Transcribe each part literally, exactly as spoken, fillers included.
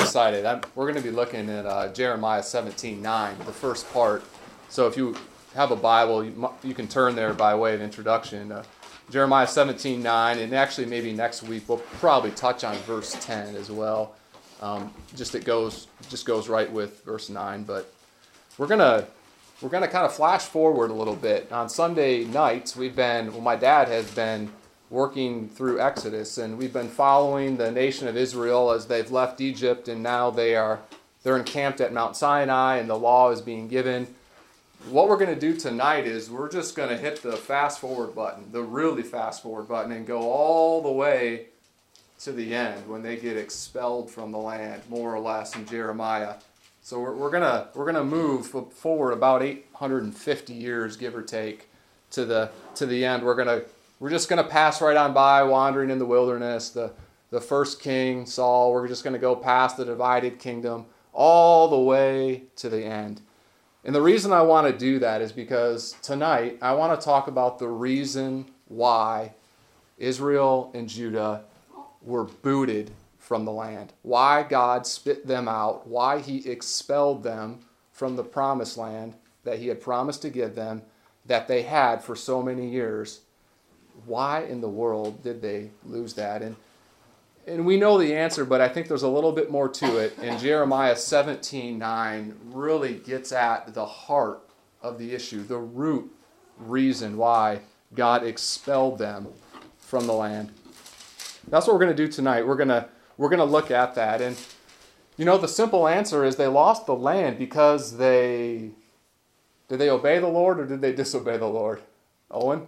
excited. I'm, we're going to be looking at uh, Jeremiah seventeen nine, the first part. So if you have a Bible, you, mu- you can turn there by way of introduction. Uh, Jeremiah seventeen nine, and actually maybe next week we'll probably touch on verse ten as well. Um, just it goes just goes right with verse nine. But we're gonna we're gonna kind of flash forward a little bit. On Sunday nights, we've been well, my dad has been working through Exodus, and we've been following the nation of Israel as they've left Egypt, and now they are they're encamped at Mount Sinai, and the law is being given. What we're going to do tonight is we're just going to hit the fast forward button, the really fast forward button, and go all the way to the end when they get expelled from the land, more or less, in Jeremiah. So we're, we're gonna we're gonna move forward about eight hundred fifty years, give or take, to the to the end. We're gonna we're just gonna pass right on by, wandering in the wilderness. The the first king Saul. We're just gonna go past the divided kingdom all the way to the end. And the reason I want to do that is because tonight I want to talk about the reason why Israel and Judah were booted from the land, why God spit them out, why he expelled them from the promised land that he had promised to give them, that they had for so many years. Why in the world did they lose that? And And we know the answer, but I think there's a little bit more to it. And Jeremiah seventeen nine really gets at the heart of the issue, the root reason why God expelled them from the land. That's what we're going to do tonight. We're going to we're going to look at that. And you know, the simple answer is they lost the land because they did they obey the Lord or did they disobey the Lord? Owen?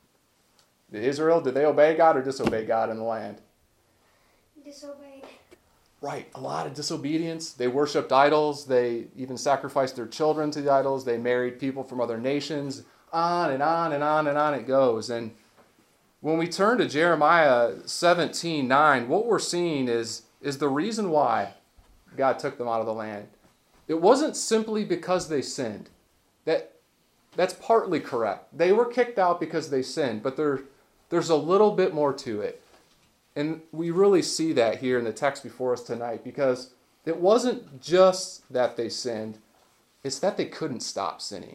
Israel, did they obey God or disobey God in the land? Disobeyed. Right, a lot of disobedience. They worshipped idols. They even sacrificed their children to the idols. They married people from other nations. On and on and on and on it goes. And when we turn to Jeremiah seventeen nine, what we're seeing is, is the reason why God took them out of the land. It wasn't simply because they sinned. That, that's partly correct. They were kicked out because they sinned, but there, there's a little bit more to it. And we really see that here in the text before us tonight, because it wasn't just that they sinned, it's that they couldn't stop sinning.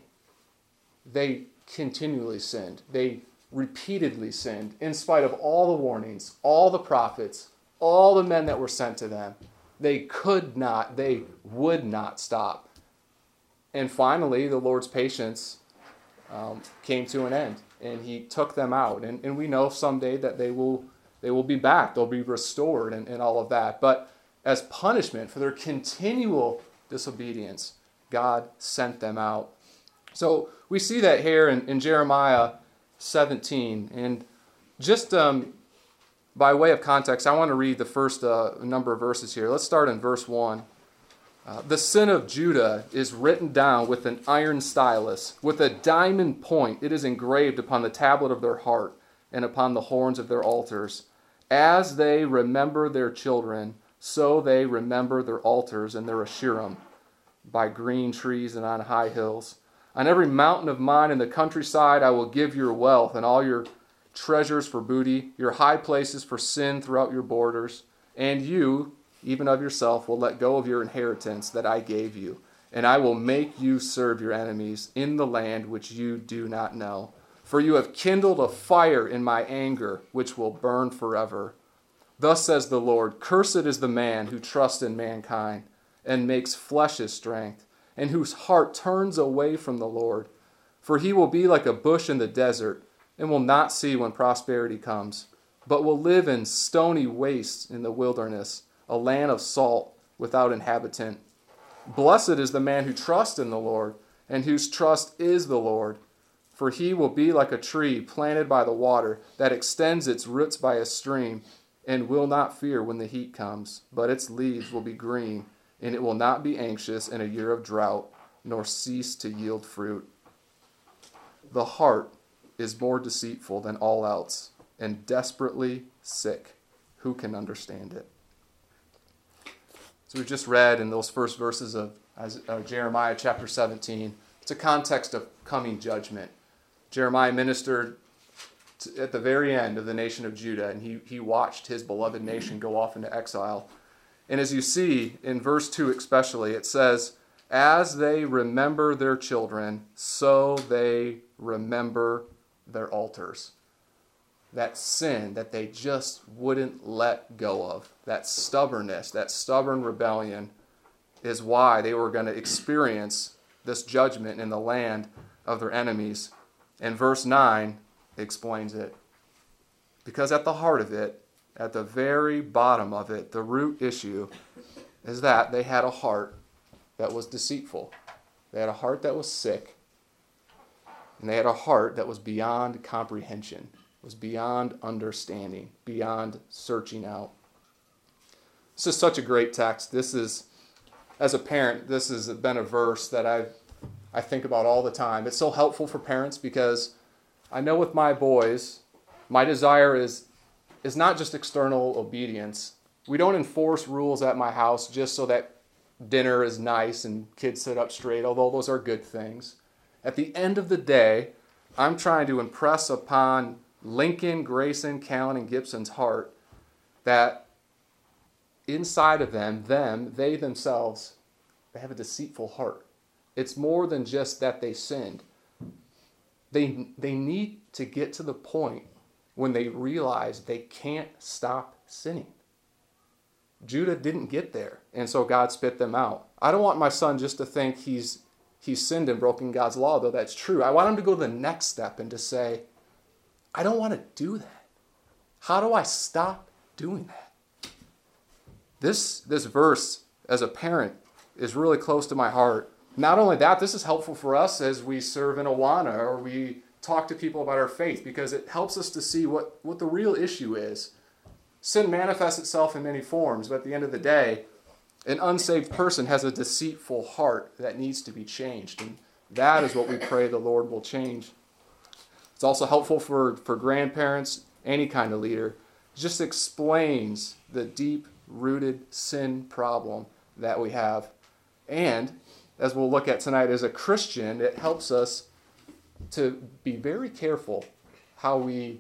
They continually sinned. They repeatedly sinned in spite of all the warnings, all the prophets, all the men that were sent to them. They could not, they would not stop. And finally, the Lord's patience um, came to an end, and he took them out. And, and we know someday that they will They will be back. They'll be restored and, and all of that. But as punishment for their continual disobedience, God sent them out. So we see that here in, in Jeremiah seventeen. And just um, by way of context, I want to read the first uh, number of verses here. Let's start in verse one. Uh, the sin of Judah is written down with an iron stylus. With a diamond point it is engraved upon the tablet of their heart and upon the horns of their altars. As they remember their children, so they remember their altars and their Asherim by green trees and on high hills. On every mountain of mine in the countryside I will give your wealth and all your treasures for booty, your high places for sin throughout your borders. And you, even of yourself, will let go of your inheritance that I gave you. And I will make you serve your enemies in the land which you do not know. For you have kindled a fire in my anger, which will burn forever. Thus says the Lord, cursed is the man who trusts in mankind and makes flesh his strength, and whose heart turns away from the Lord. For he will be like a bush in the desert, and will not see when prosperity comes, but will live in stony wastes in the wilderness, a land of salt without inhabitant. Blessed is the man who trusts in the Lord, and whose trust is the Lord. For he will be like a tree planted by the water that extends its roots by a stream and will not fear when the heat comes, but its leaves will be green, and it will not be anxious in a year of drought, nor cease to yield fruit. The heart is more deceitful than all else, and desperately sick. Who can understand it? So we just read in those first verses of Jeremiah chapter seventeen, it's a context of coming judgment. Jeremiah ministered at the very end of the nation of Judah, and he, he watched his beloved nation go off into exile. And as you see in verse two especially, it says, as they remember their children, so they remember their altars. That sin that they just wouldn't let go of, that stubbornness, that stubborn rebellion, is why they were going to experience this judgment in the land of their enemies. And verse nine explains it. Because at the heart of it, at the very bottom of it, the root issue is that they had a heart that was deceitful. They had a heart that was sick. And they had a heart that was beyond comprehension, was beyond understanding, beyond searching out. This is such a great text. This is, as a parent, this has been a verse that I I think about all the time. It's so helpful for parents because I know with my boys, my desire is, is not just external obedience. We don't enforce rules at my house just so that dinner is nice and kids sit up straight, although those are good things. At the end of the day, I'm trying to impress upon Lincoln, Grayson, Callan, and Gibson's heart that inside of them, them, they themselves, they have a deceitful heart. It's more than just that they sinned. They, they need to get to the point when they realize they can't stop sinning. Judah didn't get there, and so God spit them out. I don't want my son just to think he's he's sinned and broken God's law, though that's true. I want him to go to the next step and to say, I don't want to do that. How do I stop doing that? This, this verse, as a parent, is really close to my heart. Not only that, this is helpful for us as we serve in Awana or we talk to people about our faith because it helps us to see what, what the real issue is. Sin manifests itself in many forms, but at the end of the day, an unsaved person has a deceitful heart that needs to be changed. And that is what we pray the Lord will change. It's also helpful for, for grandparents, any kind of leader. It just explains the deep-rooted sin problem that we have. And as we'll look at tonight, as a Christian, it helps us to be very careful how we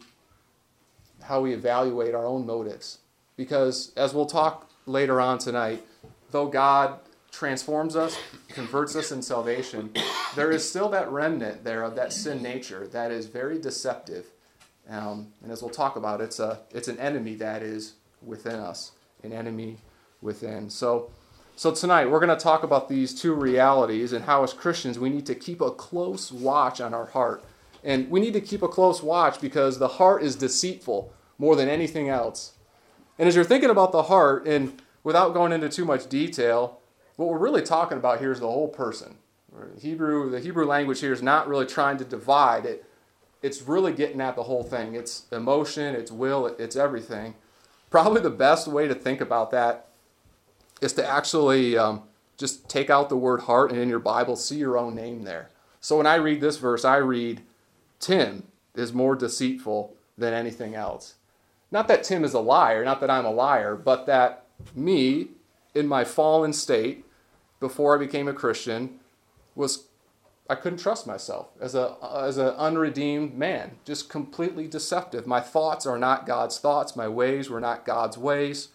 how we evaluate our own motives. Because as we'll talk later on tonight, though God transforms us, converts us in salvation, there is still that remnant there of that sin nature that is very deceptive. Um, and as we'll talk about, it's a it's an enemy that is within us, an enemy within. So, so tonight we're going to talk about these two realities and how as Christians we need to keep a close watch on our heart. And we need to keep a close watch because the heart is deceitful more than anything else. And as you're thinking about the heart, and without going into too much detail, what we're really talking about here is the whole person. Hebrew, the Hebrew language here is not really trying to divide it. It's really getting at the whole thing. It's emotion, it's will, it's everything. Probably the best way to think about that is to actually um, just take out the word heart and in your Bible see your own name there. So when I read this verse, I read, Tim is more deceitful than anything else. Not that Tim is a liar, not that I'm a liar, but that me, in my fallen state, before I became a Christian, was I couldn't trust myself as a as an unredeemed man, just completely deceptive. My thoughts are not God's thoughts. My ways were not God's ways.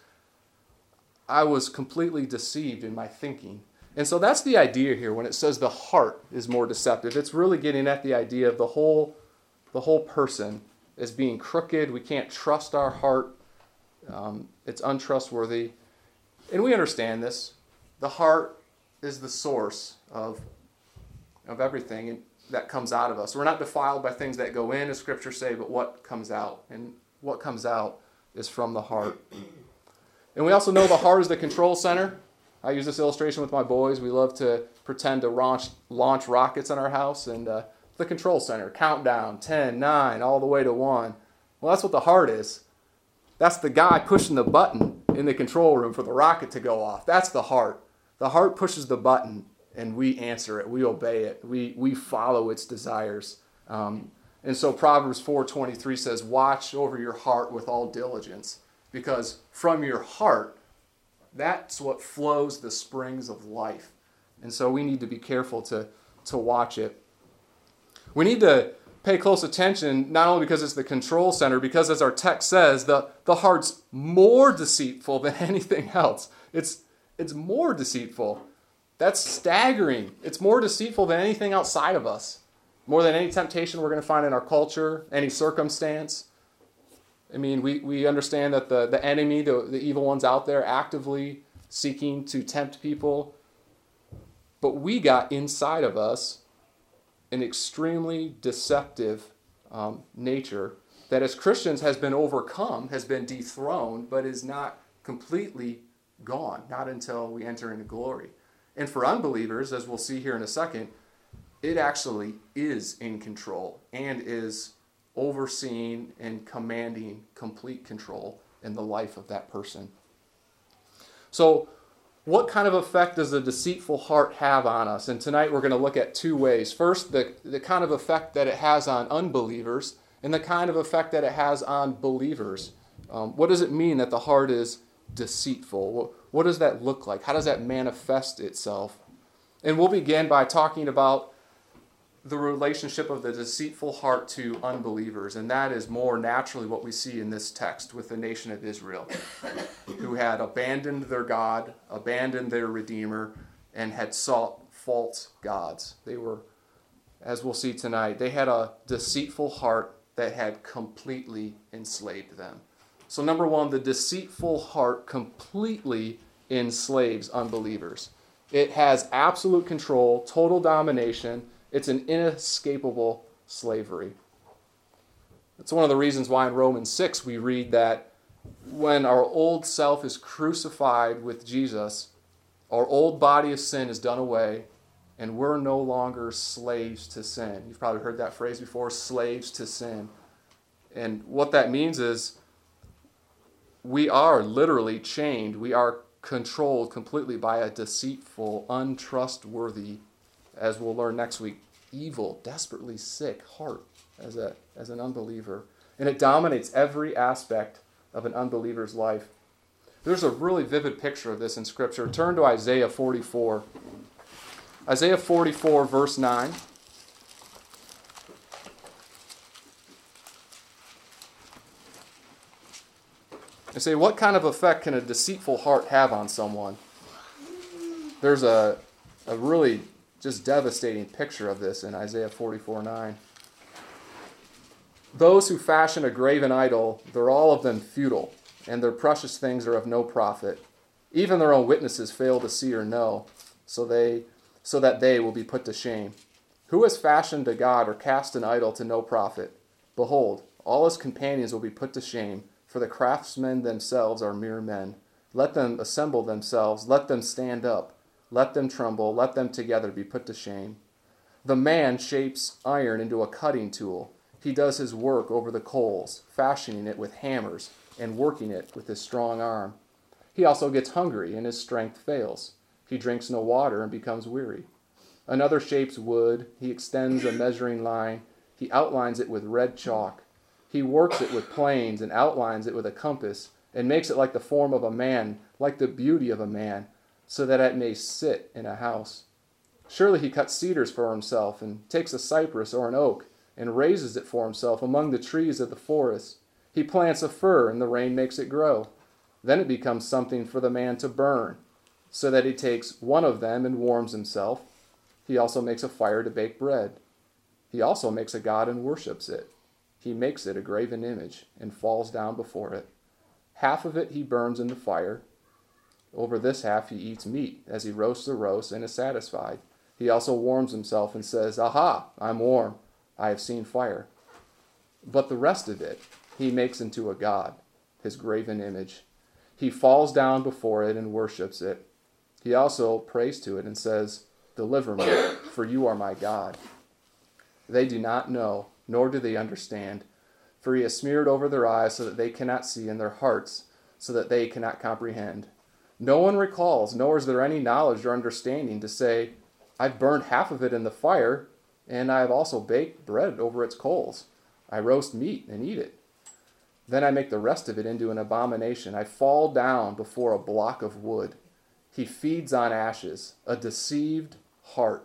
I was completely deceived in my thinking. And so that's the idea here when it says the heart is more deceptive. It's really getting at the idea of the whole, the whole person as being crooked. We can't trust our heart. Um, it's untrustworthy. And we understand this. The heart is the source of, of everything that comes out of us. We're not defiled by things that go in, as Scripture say, but what comes out. And what comes out is from the heart. And we also know the heart is the control center. I use this illustration with my boys. We love to pretend to launch, launch rockets in our house. And uh, the control center, countdown, ten, nine, all the way to one. Well, that's what the heart is. That's the guy pushing the button in the control room for the rocket to go off. That's the heart. The heart pushes the button, and we answer it. We obey it. We we follow its desires. Um, and so Proverbs four twenty-three says, watch over your heart with all diligence, because from your heart, that's what flows the springs of life. And so we need to be careful to, to watch it. We need to pay close attention, not only because it's the control center, because as our text says, the, the heart's more deceitful than anything else. It's, it's more deceitful. That's staggering. It's more deceitful than anything outside of us. More than any temptation we're going to find in our culture, any circumstance. I mean, we, we understand that the, the enemy, the, the evil ones out there actively seeking to tempt people. But we got inside of us an extremely deceptive um, nature that as Christians has been overcome, has been dethroned, but is not completely gone, not until we enter into glory. And for unbelievers, as we'll see here in a second, it actually is in control and is overseeing and commanding complete control in the life of that person. So, what kind of effect does the deceitful heart have on us? And tonight we're going to look at two ways. First, the, the kind of effect that it has on unbelievers and the kind of effect that it has on believers. Um, what does it mean that the heart is deceitful? What, what does that look like? How does that manifest itself? And we'll begin by talking about the relationship of the deceitful heart to unbelievers. And that is more naturally what we see in this text with the nation of Israel, who had abandoned their God, abandoned their Redeemer, and had sought false gods. They were, as we'll see tonight, they had a deceitful heart that had completely enslaved them. So number one, the deceitful heart completely enslaves unbelievers. It has absolute control, total domination. It's an inescapable slavery. That's one of the reasons why in Romans six we read that when our old self is crucified with Jesus, our old body of sin is done away, and we're no longer slaves to sin. You've probably heard that phrase before, slaves to sin. And what that means is we are literally chained. We are controlled completely by a deceitful, untrustworthy, as we'll learn next week, evil, desperately sick heart as a as an unbeliever. And it dominates every aspect of an unbeliever's life. There's a really vivid picture of this in Scripture. Turn to Isaiah forty-four. Isaiah forty-four, verse nine. I say, what kind of effect can a deceitful heart have on someone? There's a, a really just devastating picture of this in Isaiah forty-four nine. Those who fashion a graven idol, they're all of them futile, and their precious things are of no profit. Even their own witnesses fail to see or know, so they so that they will be put to shame. Who has fashioned a god or cast an idol to no profit? Behold, all his companions will be put to shame, for the craftsmen themselves are mere men. Let them assemble themselves, let them stand up. Let them tremble, let them together be put to shame. The man shapes iron into a cutting tool. He does his work over the coals, fashioning it with hammers and working it with his strong arm. He also gets hungry and his strength fails. He drinks no water and becomes weary. Another shapes wood. He extends a measuring line. He outlines it with red chalk. He works it with planes and outlines it with a compass and makes it like the form of a man, like the beauty of a man, so that it may sit in a house. Surely he cuts cedars for himself and takes a cypress or an oak and raises it for himself among the trees of the forest. He plants a fir and the rain makes it grow. Then it becomes something for the man to burn, so that he takes one of them and warms himself. He also makes a fire to bake bread. He also makes a god and worships it. He makes it a graven image and falls down before it. Half of it he burns in the fire. Over this half he eats meat, as he roasts the roast and is satisfied. He also warms himself and says, Aha, I'm warm. I have seen fire. But the rest of it he makes into a god, his graven image. He falls down before it and worships it. He also prays to it and says, Deliver me, for you are my God. They do not know, nor do they understand, for he has smeared over their eyes so that they cannot see, and their hearts so that they cannot comprehend. No one recalls, nor is there any knowledge or understanding to say, I've burned half of it in the fire, and I have also baked bread over its coals. I roast meat and eat it. Then I make the rest of it into an abomination. I fall down before a block of wood. He feeds on ashes. A deceived heart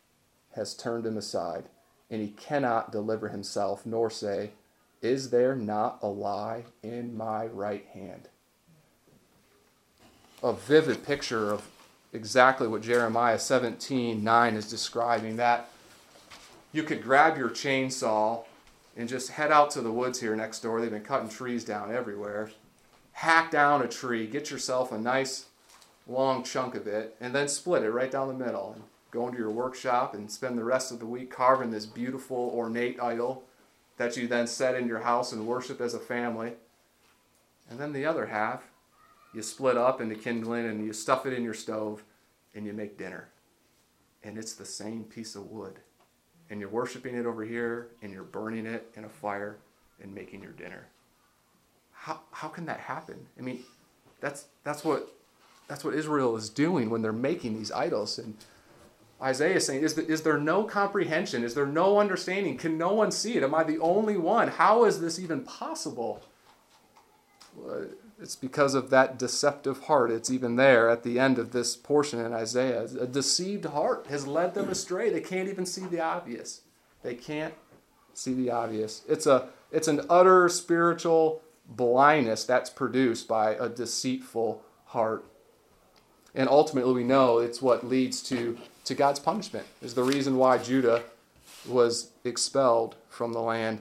has turned him aside, and he cannot deliver himself, nor say, Is there not a lie in my right hand? a vivid picture of exactly what Jeremiah seventeen nine is describing, that you could grab your chainsaw and just head out to the woods here next door. They've been cutting trees down everywhere. Hack down a tree, get yourself a nice long chunk of it, and then split it right down the middle. And go into your workshop and spend the rest of the week carving this beautiful, ornate idol that you then set in your house and worship as a family. And then the other half, you split up into kindling and you stuff it in your stove and you make dinner. And it's the same piece of wood. And you're worshiping it over here and you're burning it in a fire and making your dinner. How how can that happen? I mean, that's that's what that's what Israel is doing when they're making these idols. And Isaiah is saying, is, the, is there no comprehension? Is there no understanding? Can no one see it? Am I the only one? How is this even possible? Well, it's because of that deceptive heart. It's even there at the end of this portion in Isaiah. A deceived heart has led them astray. They can't even see the obvious. They can't see the obvious. It's a it's an utter spiritual blindness that's produced by a deceitful heart. And ultimately we know it's what leads to, to God's punishment. Is the reason why Judah was expelled from the land.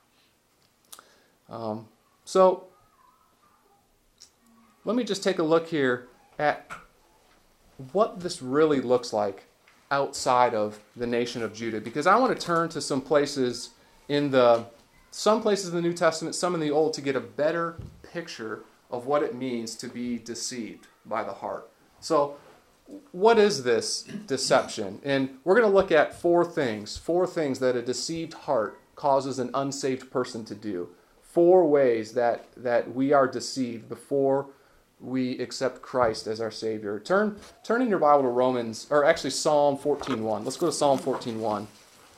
Um, so let me just take a look here at what this really looks like outside of the nation of Judah, because I want to turn to some places in the some places in the New Testament, some in the Old, to get a better picture of what it means to be deceived by the heart. So what is this deception? And we're going to look at four things, four things that a deceived heart causes an unsaved person to do. Four ways that, that we are deceived before we accept Christ as our Savior. Turn, turn in your Bible to Romans, or actually Psalm fourteen one. Let's go to Psalm fourteen one.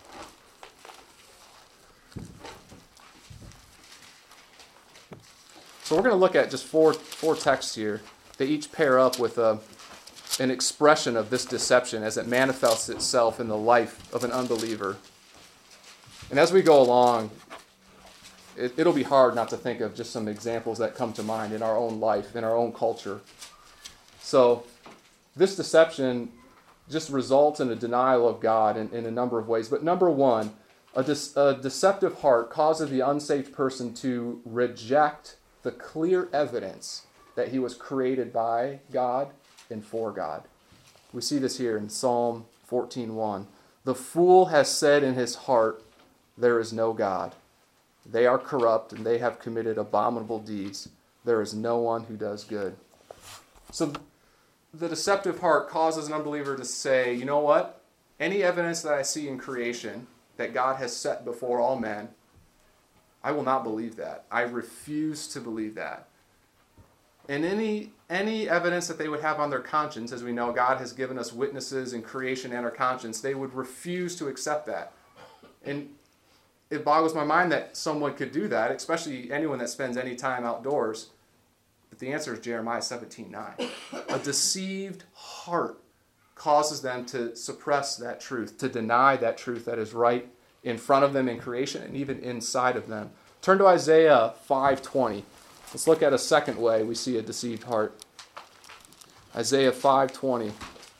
So we're going to look at just four, four texts here. They each pair up with a, an expression of this deception as it manifests itself in the life of an unbeliever. And as we go along, it, it'll be hard not to think of just some examples that come to mind in our own life, in our own culture. So this deception just results in a denial of God in, in a number of ways. But number one, a, de- a deceptive heart causes the unsaved person to reject the clear evidence that he was created by God and for God. We see this here in Psalm fourteen one. The fool has said in his heart, there is no God. They are corrupt and they have committed abominable deeds. There is no one who does good. So the deceptive heart causes an unbeliever to say, you know what? Any evidence that I see in creation that God has set before all men, I will not believe that. I refuse to believe that. And any any evidence that they would have on their conscience, as we know God has given us witnesses in creation and our conscience, they would refuse to accept that. And it boggles my mind that someone could do that, especially anyone that spends any time outdoors. But the answer is Jeremiah seventeen nine. A deceived heart causes them to suppress that truth, to deny that truth that is right in front of them in creation and even inside of them. Turn to Isaiah five twenty. Let's look at a second way we see a deceived heart. Isaiah five twenty.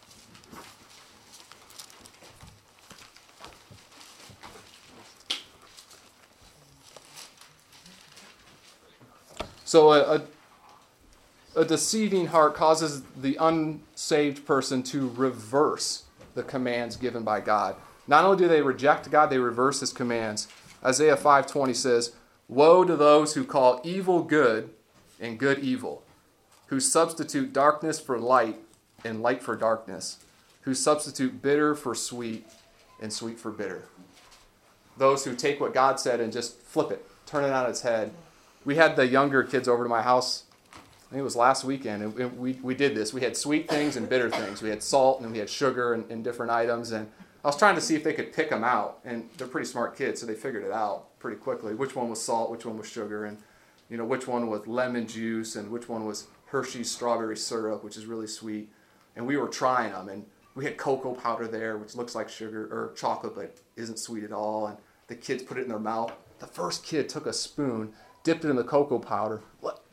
So a, a, a deceiving heart causes the unsaved person to reverse the commands given by God. Not only do they reject God, they reverse his commands. Isaiah five twenty says, woe to those who call evil good and good evil, who substitute darkness for light and light for darkness, who substitute bitter for sweet and sweet for bitter. Those who take what God said and just flip it, turn it on its head. We had the younger kids over to my house, I think it was last weekend, and we, we did this. We had sweet things and bitter things. We had salt and we had sugar and, and different items, and I was trying to see if they could pick them out, and they're pretty smart kids, so they figured it out pretty quickly. Which one was salt, which one was sugar, and you know which one was lemon juice, and which one was Hershey's strawberry syrup, which is really sweet. And we were trying them, and we had cocoa powder there, which looks like sugar or chocolate, but isn't sweet at all. And the kids put it in their mouth. The first kid took a spoon, dipped it in the cocoa powder. What? Oh,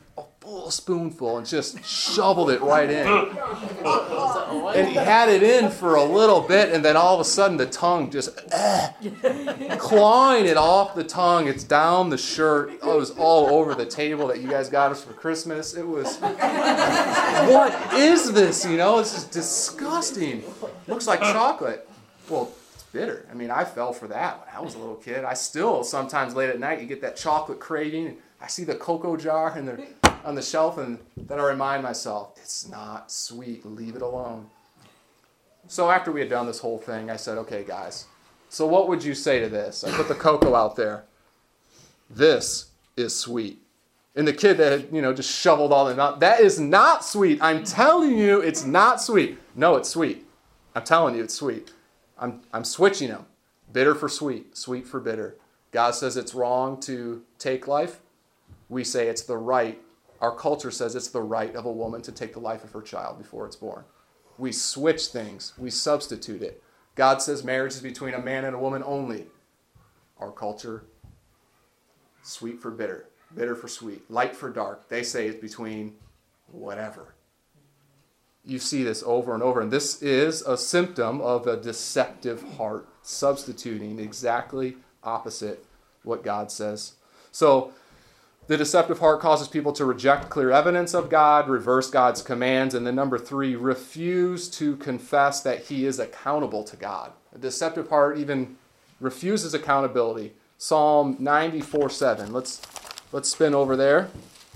full spoonful and just shoveled it right in. And he had it in for a little bit, and then all of a sudden the tongue just eh, clawing it off the tongue. It's down the shirt. Oh, it was all over the table that you guys got us for Christmas. It was, what is this? You know, this is disgusting. Looks like chocolate. Well, it's bitter. I mean, I fell for that when I was a little kid. I still, sometimes late at night, you get that chocolate craving. I see the cocoa jar in the, on the shelf, and then I remind myself, it's not sweet. Leave it alone. So after we had done this whole thing, I said, okay, guys, so what would you say to this? I put the cocoa out there. This is sweet. And the kid that had, you know, just shoveled all the out, that is not sweet. I'm telling you, it's not sweet. No, it's sweet. I'm telling you, it's sweet. I'm, I'm switching them. Bitter for sweet, sweet for bitter. God says it's wrong to take life. We say it's the right. Our culture says it's the right of a woman to take the life of her child before it's born. We switch things. We substitute it. God says marriage is between a man and a woman only. Our culture, sweet for bitter, bitter for sweet, light for dark. They say it's between whatever. You see this over and over, and this is a symptom of a deceptive heart, substituting exactly opposite what God says. So, the deceptive heart causes people to reject clear evidence of God, reverse God's commands, and then number three, refuse to confess that he is accountable to God. A deceptive heart even refuses accountability. Psalm ninety-four seven. Let's, let's spin over there.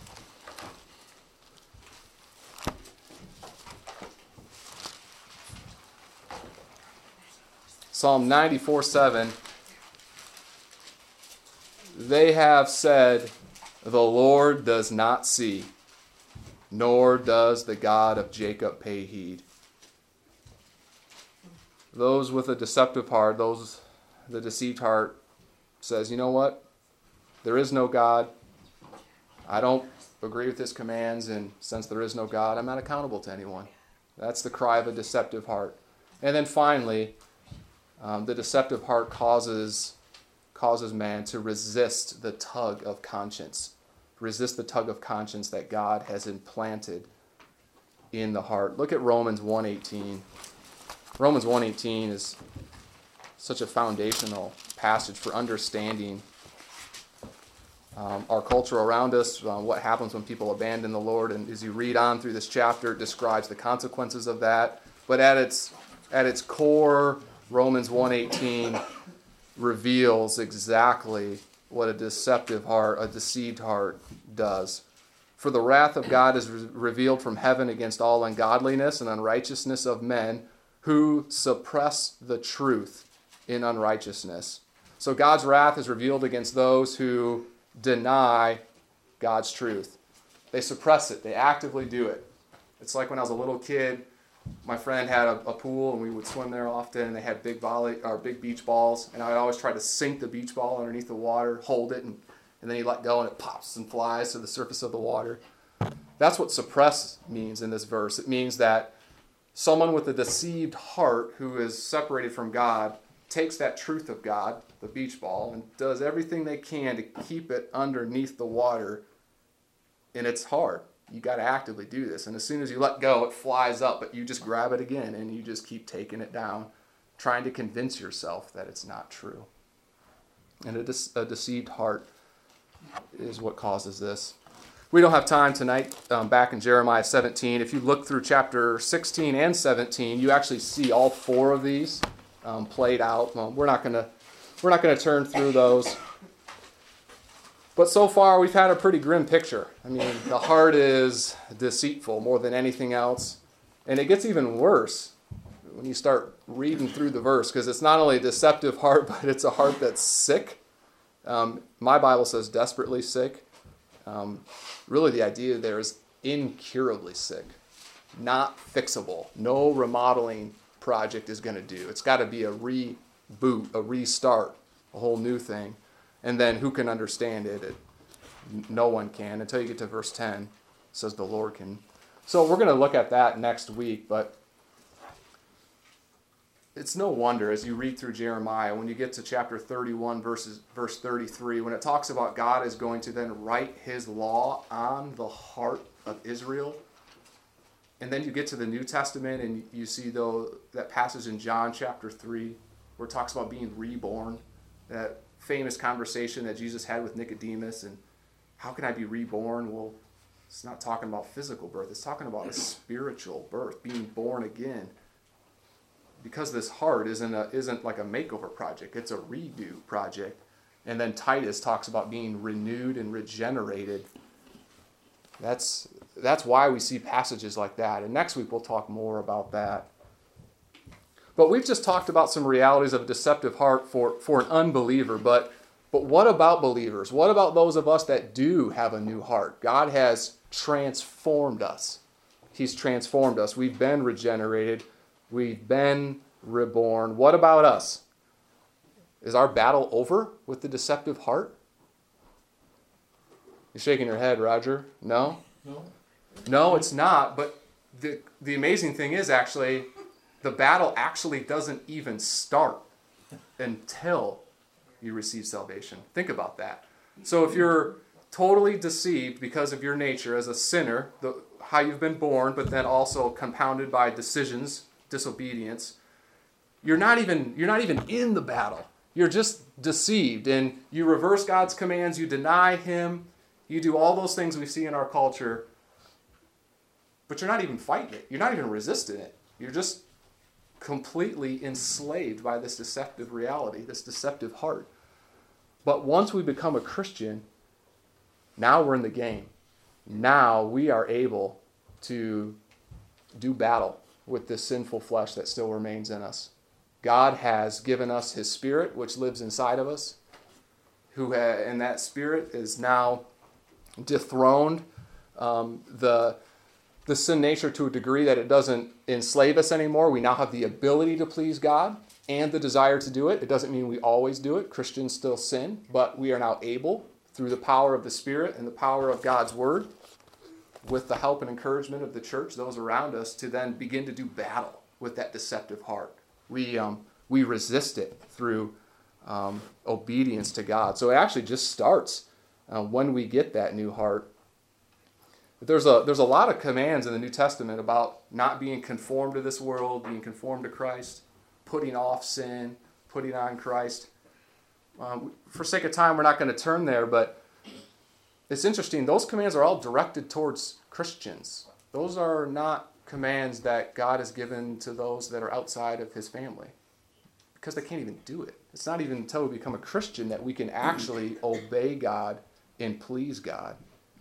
Psalm ninety-four seven. They have said, the Lord does not see, nor does the God of Jacob pay heed. Those with a deceptive heart, those, the deceived heart says, you know what? There is no God. I don't agree with his commands, and since there is no God, I'm not accountable to anyone. That's the cry of a deceptive heart. And then finally, um, the deceptive heart causes causes man to resist the tug of conscience. Resist the tug of conscience that God has implanted in the heart. Look at Romans one eighteen. Romans one eighteen is such a foundational passage for understanding um, our culture around us, uh, what happens when people abandon the Lord. And as you read on through this chapter, it describes the consequences of that. But at its at its core, Romans one eighteen reveals exactly what a deceptive heart, a deceived heart does. For the wrath of God is re- revealed from heaven against all ungodliness and unrighteousness of men who suppress the truth in unrighteousness. So God's wrath is revealed against those who deny God's truth. They suppress it. They actively do it. It's like when I was a little kid, my friend had a, a pool and we would swim there often, and they had big volley or big beach balls, and I would always try to sink the beach ball underneath the water, hold it, and, and then you let go and it pops and flies to the surface of the water. That's what suppress means in this verse. It means that someone with a deceived heart who is separated from God takes that truth of God, the beach ball, and does everything they can to keep it underneath the water, and it's hard. You got to actively do this. And as soon as you let go, it flies up, but you just grab it again and you just keep taking it down, trying to convince yourself that it's not true. And a, de- a deceived heart is what causes this. We don't have time tonight. Um, back in Jeremiah seventeen, if you look through chapter sixteen and seventeen, you actually see all four of these um, played out. Well, we're not going to we're not going to turn through those. But so far, we've had a pretty grim picture. I mean, the heart is deceitful more than anything else. And it gets even worse when you start reading through the verse, because it's not only a deceptive heart, but it's a heart that's sick. Um, my Bible says desperately sick. Um, really, the idea there is incurably sick, not fixable. No remodeling project is going to do. It's got to be a reboot, a restart, a whole new thing. And then who can understand it? it? No one can until you get to verse ten. It says the Lord can. So we're going to look at that next week. But it's no wonder as you read through Jeremiah, when you get to chapter thirty-one, verses, verse thirty-three, when it talks about God is going to then write his law on the heart of Israel. And then you get to the New Testament and you see though that passage in John chapter three where it talks about being reborn, that famous conversation that Jesus had with Nicodemus, and how can I be reborn? Well, it's not talking about physical birth. It's talking about a spiritual birth, being born again. Because this heart isn't a, isn't like a makeover project. It's a redo project. And then Titus talks about being renewed and regenerated. That's, that's why we see passages like that. And next week we'll talk more about that. But we've just talked about some realities of a deceptive heart for, for an unbeliever. But, but what about believers? What about those of us that do have a new heart? God has transformed us. He's transformed us. We've been regenerated. We've been reborn. What about us? Is our battle over with the deceptive heart? You're shaking your head, Roger. No? No. No, it's not. But the, the amazing thing is actually, the battle actually doesn't even start until you receive salvation. Think about that. So if you're totally deceived because of your nature as a sinner, the, how you've been born, but then also compounded by decisions, disobedience, you're not even you're not even in the battle. You're just deceived, and you reverse God's commands, you deny him, you do all those things we see in our culture, but you're not even fighting it. You're not even resisting it. You're just completely enslaved by this deceptive reality, this deceptive heart. But once we become a Christian, now we're in the game. Now we are able to do battle with this sinful flesh that still remains in us. God has given us his Spirit, which lives inside of us, who ha- and that Spirit is now dethroned um, the, the sin nature to a degree that it doesn't enslave us anymore. We now have the ability to please God and the desire to do it. It doesn't mean we always do it. Christians still sin, but we are now able, through the power of the Spirit and the power of God's Word, with the help and encouragement of the church, those around us, to then begin to do battle with that deceptive heart. We um, we resist it through um, obedience to God. So it actually just starts uh, when we get that new heart. There's a there's a lot of commands in the New Testament about not being conformed to this world, being conformed to Christ, putting off sin, putting on Christ. Um, for sake of time, we're not going to turn there, but it's interesting. Those commands are all directed towards Christians. Those are not commands that God has given to those that are outside of his family, because they can't even do it. It's not even until we become a Christian that we can actually obey God and please God.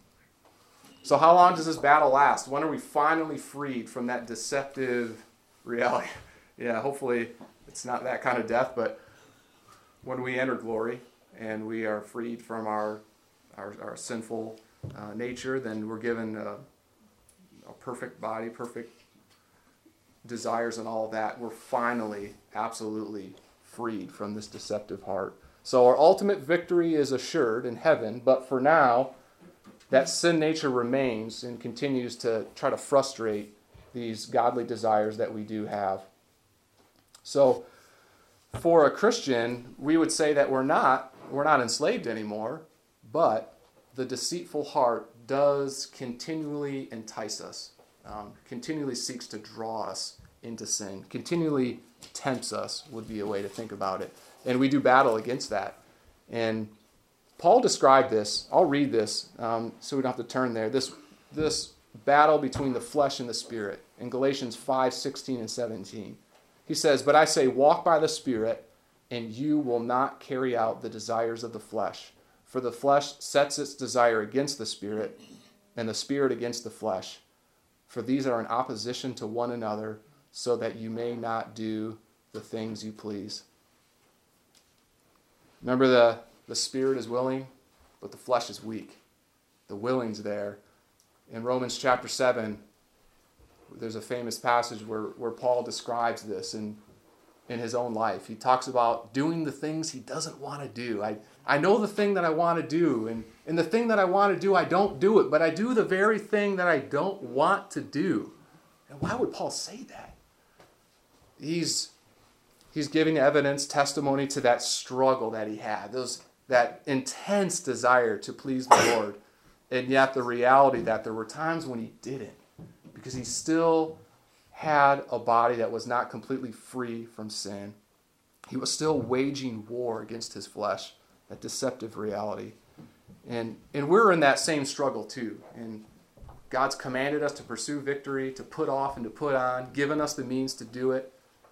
So how long does this battle last? When are we finally freed from that deceptive reality? Yeah, hopefully it's not that kind of death, but when we enter glory and we are freed from our our, our sinful uh, nature, then we're given a, a perfect body, perfect desires and all of that. We're finally absolutely freed from this deceptive heart. So our ultimate victory is assured in heaven, but for now, that sin nature remains and continues to try to frustrate these godly desires that we do have. So for a Christian, we would say that we're not we're not enslaved anymore, but the deceitful heart does continually entice us, um, continually seeks to draw us into sin, continually tempts us would be a way to think about it. And we do battle against that. And Paul described this. I'll read this um, so we don't have to turn there. This, this battle between the flesh and the Spirit in Galatians five, sixteen and seventeen. He says, "But I say, walk by the Spirit, and you will not carry out the desires of the flesh. For the flesh sets its desire against the Spirit, and the Spirit against the flesh. For these are in opposition to one another, so that you may not do the things you please." Remember, the, the Spirit is willing, but the flesh is weak. The willing's there. In Romans chapter seven, there's a famous passage where, where Paul describes this in, in his own life. He talks about doing the things he doesn't want to do. I, I know the thing that I want to do, and, and the thing that I want to do, I don't do it, but I do the very thing that I don't want to do. And why would Paul say that? He's he's giving evidence, testimony to that struggle that he had, those that intense desire to please the Lord, and yet the reality that there were times when he didn't, because he still had a body that was not completely free from sin. He was still waging war against his flesh, that deceptive reality. And, and we're in that same struggle too. And God's commanded us to pursue victory, to put off and to put on, given us the means to do it.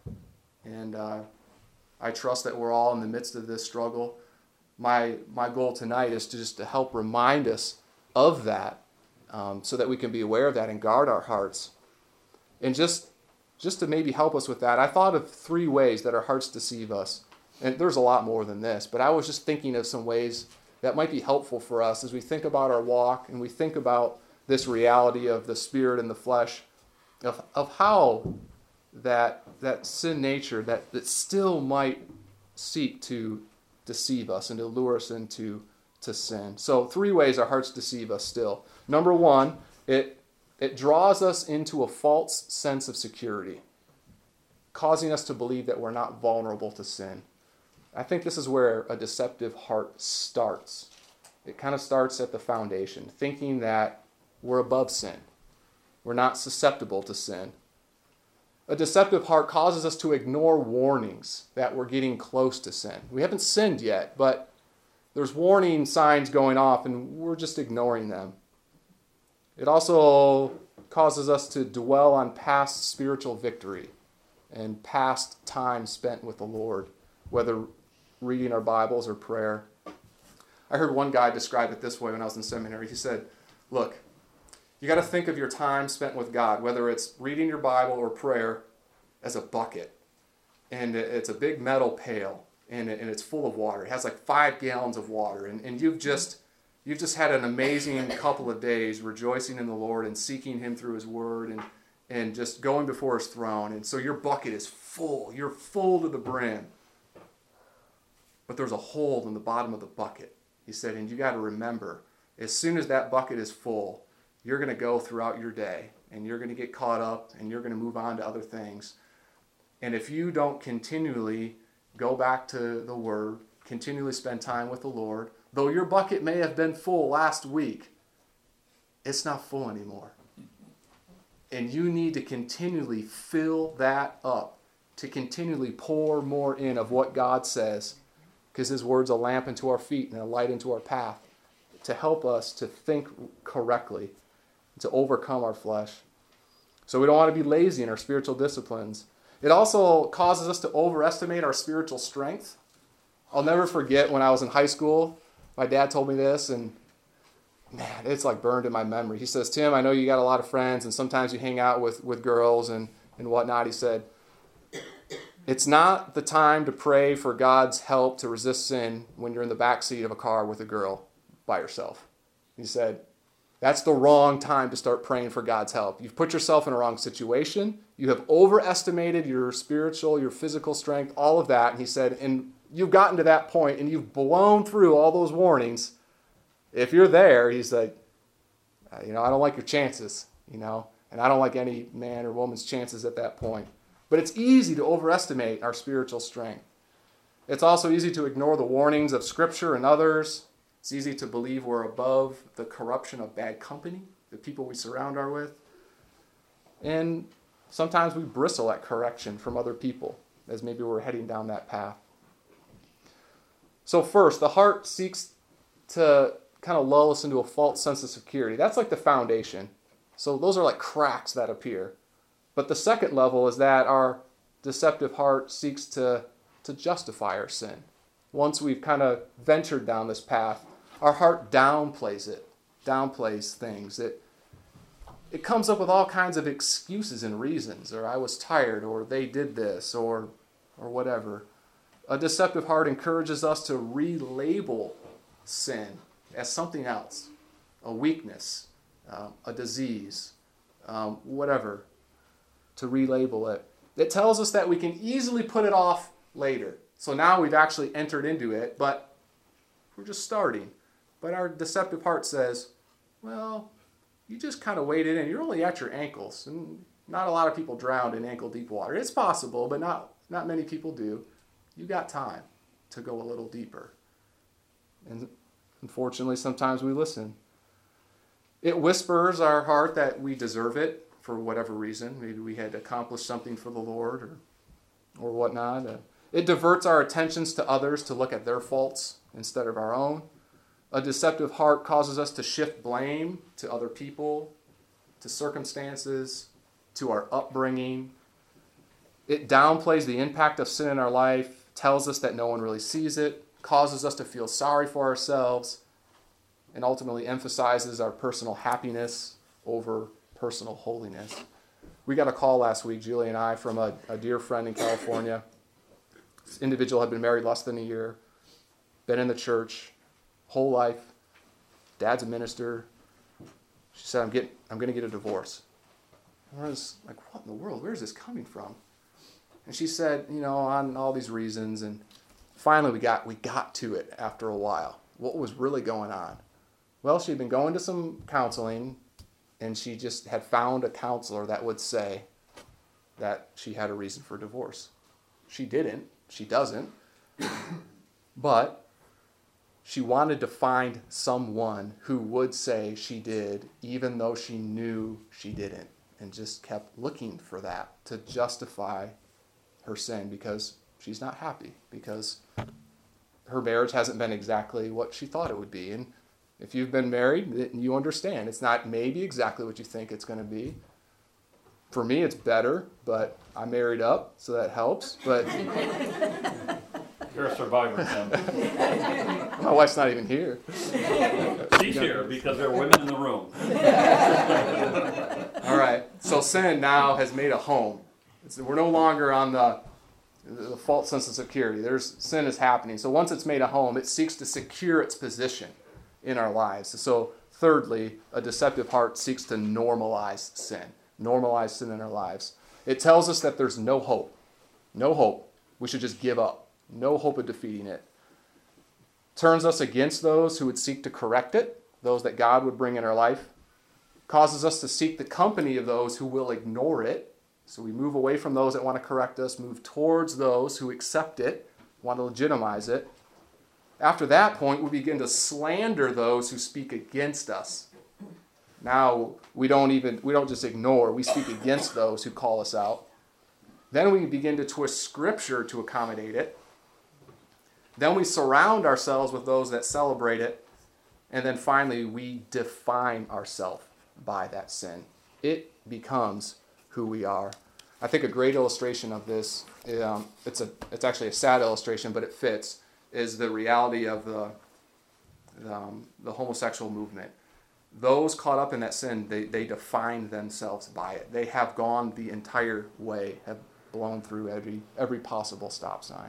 And uh, I trust that we're all in the midst of this struggle. My my goal tonight is to just to help remind us of that, um, so that we can be aware of that and guard our hearts. And just just to maybe help us with that, I thought of three ways that our hearts deceive us. And there's a lot more than this, but I was just thinking of some ways that might be helpful for us as we think about our walk and we think about this reality of the spirit and the flesh, of, of how that that sin nature that, that still might seek to deceive us and to lure us into to sin. So three ways our hearts deceive us still. Number one, it it draws us into a false sense of security, causing us to believe that we're not vulnerable to sin. I think this is where a deceptive heart starts. It kind of starts at the foundation, thinking that we're above sin. We're not susceptible to sin. A deceptive heart causes us to ignore warnings that we're getting close to sin. We haven't sinned yet, but there's warning signs going off and we're just ignoring them. It also causes us to dwell on past spiritual victory and past time spent with the Lord, whether reading our Bibles or prayer. I heard one guy describe it this way when I was in seminary. He said, look, you got to think of your time spent with God, whether it's reading your Bible or prayer, as a bucket. And it's a big metal pail, and it's full of water. It has like five gallons of water. And, and you've just you've just had an amazing couple of days rejoicing in the Lord and seeking Him through His Word and, and just going before His throne. And so your bucket is full. You're full to the brim. But there's a hole in the bottom of the bucket. He said, and you got to remember, as soon as that bucket is full, you're going to go throughout your day, and you're going to get caught up, and you're going to move on to other things. And if you don't continually go back to the Word, continually spend time with the Lord, though your bucket may have been full last week, it's not full anymore. And you need to continually fill that up, to continually pour more in of what God says, because His Word's a lamp unto our feet and a light into our path, to help us to think correctly, to overcome our flesh. So we don't want to be lazy in our spiritual disciplines. It also causes us to overestimate our spiritual strength. I'll never forget when I was in high school, my dad told me this, and man, it's like burned in my memory. He says, Tim, I know you got a lot of friends, and sometimes you hang out with, with girls and, and whatnot. He said, it's not the time to pray for God's help to resist sin when you're in the backseat of a car with a girl by yourself. He said, that's the wrong time to start praying for God's help. You've put yourself in a wrong situation. You have overestimated your spiritual, your physical strength, all of that. And he said, and you've gotten to that point and you've blown through all those warnings. If you're there, he's like, you know, I don't like your chances, you know, and I don't like any man or woman's chances at that point. But it's easy to overestimate our spiritual strength. It's also easy to ignore the warnings of Scripture and others. It's easy to believe we're above the corruption of bad company, the people we surround our with. And sometimes we bristle at correction from other people as maybe we're heading down that path. So first, the heart seeks to kind of lull us into a false sense of security. That's like the foundation. So those are like cracks that appear. But the second level is that our deceptive heart seeks to, to justify our sin. Once we've kind of ventured down this path, our heart downplays it, downplays things. It, it comes up with all kinds of excuses and reasons, or I was tired, or they did this, or, or whatever. A deceptive heart encourages us to relabel sin as something else, a weakness, um, a disease, um, whatever, to relabel it. It tells us that we can easily put it off later. So now we've actually entered into it, but we're just starting. But our deceptive heart says, well, you just kind of waded in. You're only at your ankles, and Not a lot of people drowned in ankle-deep water. It's possible, but not, not many people do. You got time to go a little deeper. And unfortunately, sometimes we listen. It whispers our heart that we deserve it for whatever reason. Maybe we had accomplished something for the Lord or, or whatnot. Uh, it diverts our attentions to others to look at their faults instead of our own. A deceptive heart causes us to shift blame to other people, to circumstances, to our upbringing. It downplays the impact of sin in our life, tells us that no one really sees it, causes us to feel sorry for ourselves, and ultimately emphasizes our personal happiness over personal holiness. We got a call last week, Julie and I, from a, a dear friend in California. This individual had been married less than a year, been in the church, whole life. Dad's a minister. She said, I'm getting, I'm going to get a divorce. And I was like, what in the world? Where is this coming from? And she said, you know, on all these reasons. And finally we got, we got to it after a while. What was really going on? Well, she'd been going to some counseling, and she just had found a counselor that would say that she had a reason for divorce. She didn't. She doesn't. But she wanted to find someone who would say she did, even though she knew she didn't, and just kept looking for that to justify her sin because she's not happy, because her marriage hasn't been exactly what she thought it would be. And if you've been married, you understand. It's not maybe exactly what you think it's going to be. For me, it's better, but I'm married up, so that helps. But you're a survivor, Tim. My wife's not even here. She's here because there are women in the room. All right. So sin now has made a home. It's, we're no longer on the the false sense of security. There's sin is happening. So once it's made a home, it seeks to secure its position in our lives. So thirdly, a deceptive heart seeks to normalize sin. Normalize sin in our lives. It tells us that there's no hope. No hope. We should just give up. No hope of defeating it. Turns us against those who would seek to correct it, those that God would bring in our life. Causes us to seek the company of those who will ignore it. So we move away from those that want to correct us, move towards those who accept it, want to legitimize it. After that point, we begin to slander those who speak against us. Now, we don't even, we don't just ignore, we speak against those who call us out. Then we begin to twist Scripture to accommodate it. Then we surround ourselves with those that celebrate it. And then finally, we define ourselves by that sin. It becomes who we are. I think a great illustration of this, um, it's a, it's actually a sad illustration, but it fits, is the reality of the, um, the homosexual movement. Those caught up in that sin, they, they define themselves by it. They have gone the entire way, have blown through every, every possible stop sign.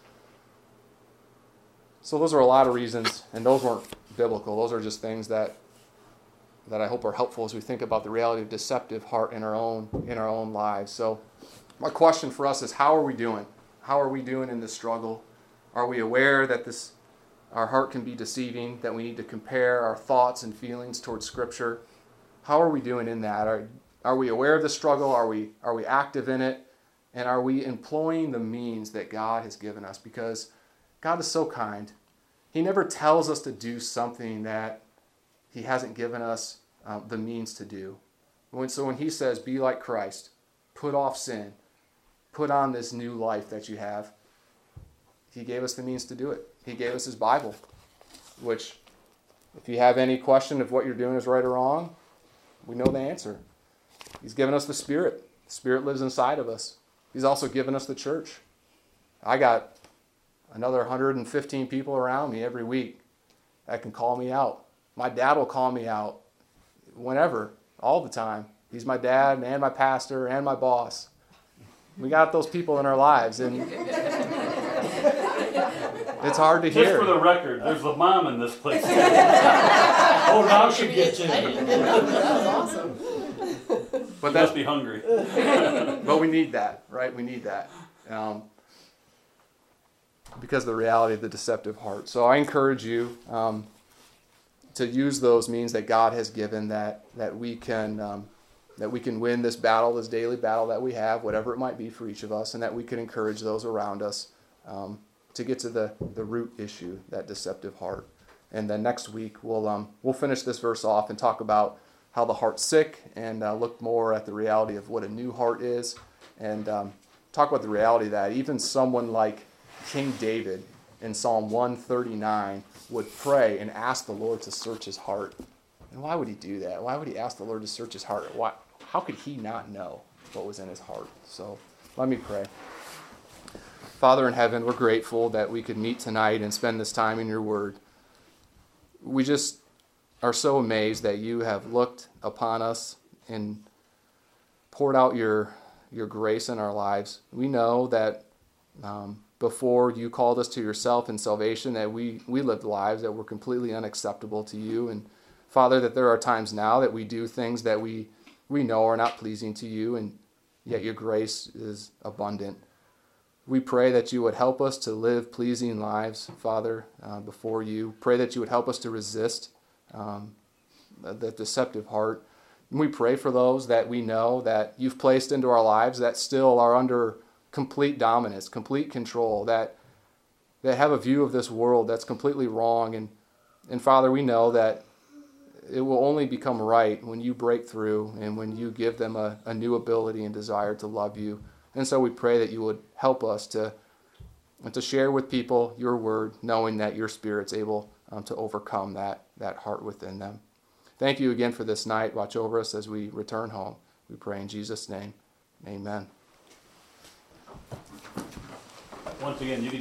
So those are a lot of reasons, and those weren't biblical. Those are just things that that I hope are helpful as we think about the reality of deceptive heart in our own in our own lives. So my question for us is, how are we doing? How are we doing in this struggle? Are we aware that this our heart can be deceiving, that we need to compare our thoughts and feelings towards Scripture? How are we doing in that? Are, are we aware of the struggle? Are we are we active in it? And are we employing the means that God has given us? Because God is so kind. He never tells us to do something that He hasn't given us uh, the means to do. When, so when He says, be like Christ, put off sin, put on this new life that you have, He gave us the means to do it. He gave us His Bible, which, if you have any question of what you're doing is right or wrong, we know the answer. He's given us the Spirit. The Spirit lives inside of us. He's also given us the church. I got another one hundred fifteen people around me every week that can call me out. My dad will call me out whenever, all the time. He's my dad and my pastor and my boss. We got those people in our lives, and it's hard to Just hear. for the record, there's a mom in this place. Oh, now she gets it. That was awesome. But You that's must be hungry. But we need that, right? We need that. Um, because of the reality of the deceptive heart. So I encourage you um, to use those means that God has given, that that we can um, that we can win this battle, this daily battle that we have, whatever it might be for each of us, and that we can encourage those around us um, to get to the, the root issue, that deceptive heart. And then next week, we'll um, we'll finish this verse off and talk about how the heart's sick, and uh, look more at the reality of what a new heart is, and um, talk about the reality that even someone like King David in Psalm one thirty-nine would pray and ask the Lord to search his heart. And why would he do that? Why would he ask the Lord to search his heart? Why, how could he not know what was in his heart? So let me pray. Father in heaven, we're grateful that we could meet tonight and spend this time in your word. We just are so amazed that you have looked upon us and poured out your your grace in our lives. We know that um, before you called us to yourself in salvation, that we, we lived lives that were completely unacceptable to you. And Father, that there are times now that we do things that we, we know are not pleasing to you, and yet your grace is abundant. We pray that you would help us to live pleasing lives, Father, uh, before you. Pray that you would help us to resist um, the deceptive heart. And we pray for those that we know that you've placed into our lives that still are under complete dominance, complete control, that that have a view of this world that's completely wrong. And, and Father, we know that it will only become right when you break through and when you give them a, a new ability and desire to love you. And so we pray that you would help us to, to share with people your word, knowing that your Spirit's able um, to overcome that, that heart within them. Thank you again for this night. Watch over us as we return home. We pray in Jesus' name. Amen. Once again, you can